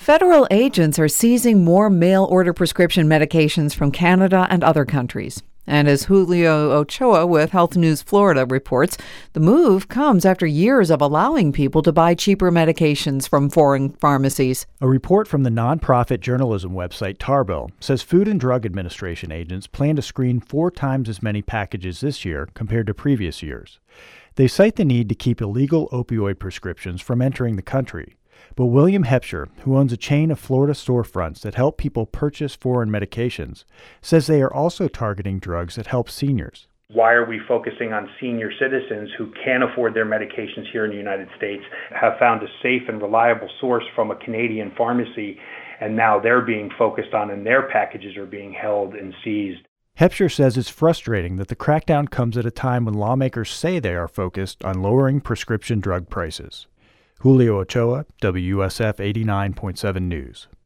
Federal agents are seizing more mail-order prescription medications from Canada and other countries. And as Julio Ochoa with Health News Florida reports, the move comes after years of allowing people to buy cheaper medications from foreign pharmacies. A report from the nonprofit journalism website Tarbell says Food and Drug Administration agents plan to screen 4 times as many packages this year compared to previous years. They cite the need to keep illegal opioid prescriptions from entering the country. But William Hepsher, who owns a chain of Florida storefronts that help people purchase foreign medications, says they are also targeting drugs that help seniors. Why are we focusing on senior citizens who can't afford their medications here in the United States, have found a safe and reliable source from a Canadian pharmacy, and now they're being focused on and their packages are being held and seized? Hepsher says it's frustrating that the crackdown comes at a time when lawmakers say they are focused on lowering prescription drug prices. Julio Ochoa, WUSF 89.7 News.